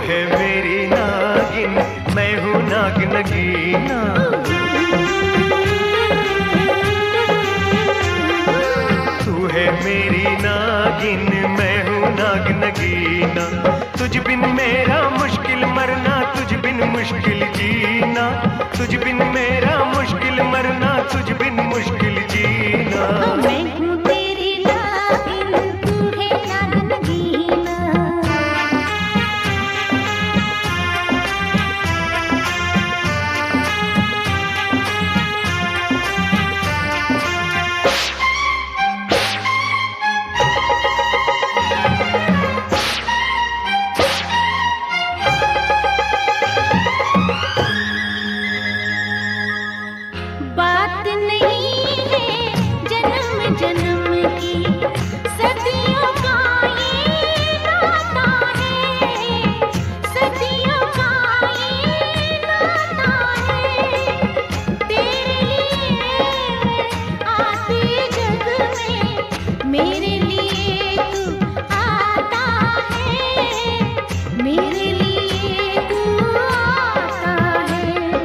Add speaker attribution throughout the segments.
Speaker 1: है मेरी नागिन, मैं हूँ नाग नगीना। तू है मेरी नागिन, मैं हूँ नाग नगीना। तुझ बिन मेरा मुश्किल मरना, तुझ बिन मुश्किल जीना। तुझ बिन मेरा मुश्किल मरना, तुझ बिन मुश्किल जीना।
Speaker 2: मैं हूँ तेरी नागिन, तू है नाग नगीना। बात नहीं है जन्म जन्म की, सदियों का ये नाता है। सदियों का ये नाता है। तेरे लिए आते जग में, मेरे लिए तू आता है। मेरे लिए तू आता है।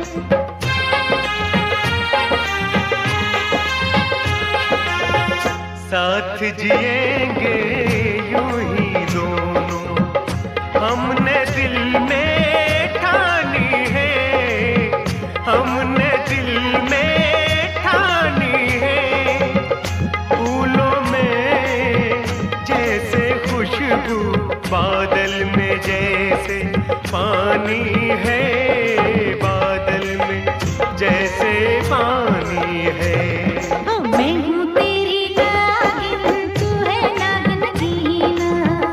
Speaker 1: साथ जिएंगे यूं ही दोनों, हमने दिल में ठानी है। हमने दिल में ठानी है। फूलों में जैसे खुशबू, बादल में जैसे पानी है। बादल में जैसे पानी है।
Speaker 2: मैं हूँ तेरी नागिन, तू है नाग नगीना।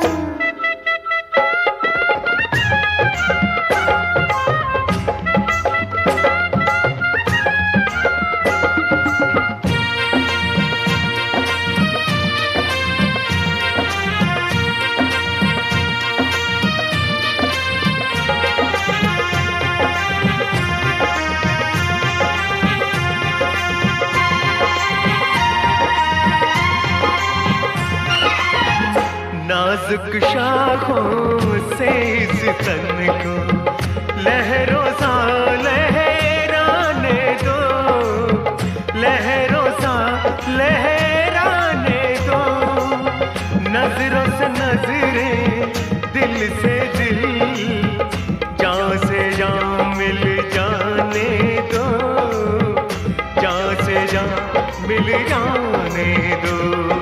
Speaker 1: नाजुक शाखों से इस तन को लहरों सा लहराने दो। लहरों सा लहराने दो। नजरों से नजरें, दिल से दिल, जान से जान मिल जाने दो। जान से जान मिल जाने दो।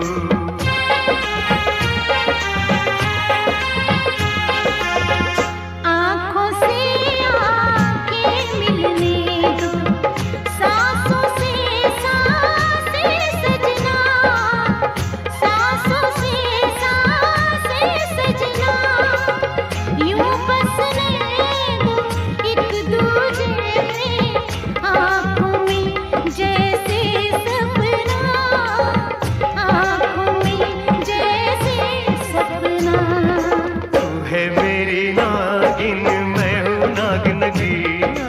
Speaker 2: आँखों से आँखें मिलने दो, सांसों से सांसें सजना। सांसों से सांसें सजना। यूं बसने दो एक दूजे में, आँखों में जैसे सपना। आँखों में जैसे सपना।
Speaker 1: तू है मेरी नागिन, मैं हूँ नाग नगीना।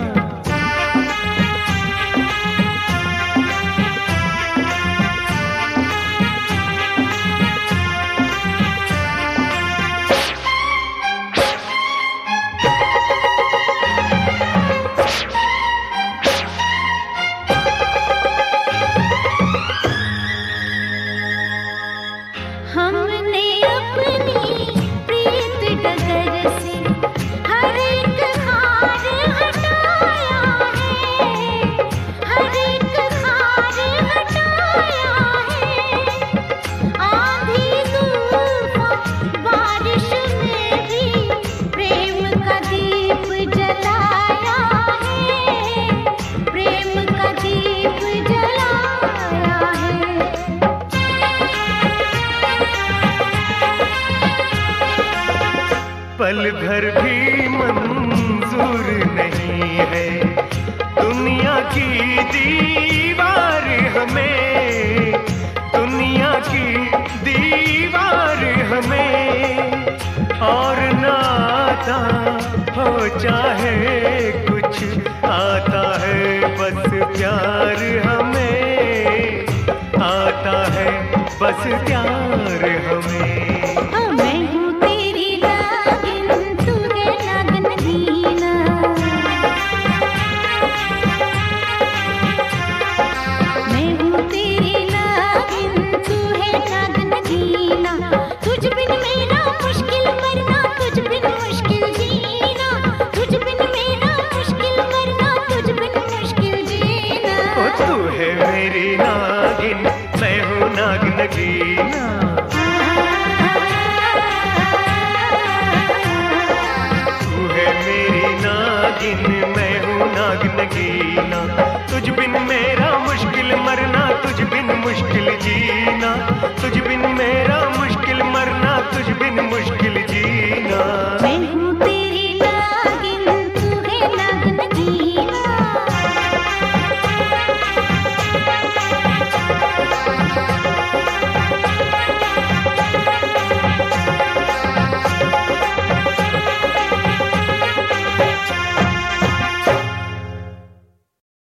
Speaker 2: हमने अपनी प्रीत डगर से हर एक खार हटाया है। हर एक खार हटाया है। आंधी तूफान बारिश में भी प्रेम का दीप जलाया है। प्रेम का दीप जलाया है।
Speaker 1: पल भर भी मंजूर नहीं है दुनिया की दीवार हमें। दुनिया की दीवार हमें। और ना आता हो चाहे कुछ, आता है बस प्यार हमें। आता है बस प्यार हमें।
Speaker 2: मैं हूँ तेरी नागिन, तू है नाग
Speaker 1: मेरी नागिन, मैं हूँ नाग नगीना। तू है मेरी नागिन, मैं हूँ नाग नगीना। तुझ बिन मेरा मुश्किल मरना, तुझ बिन मुश्किल जीना।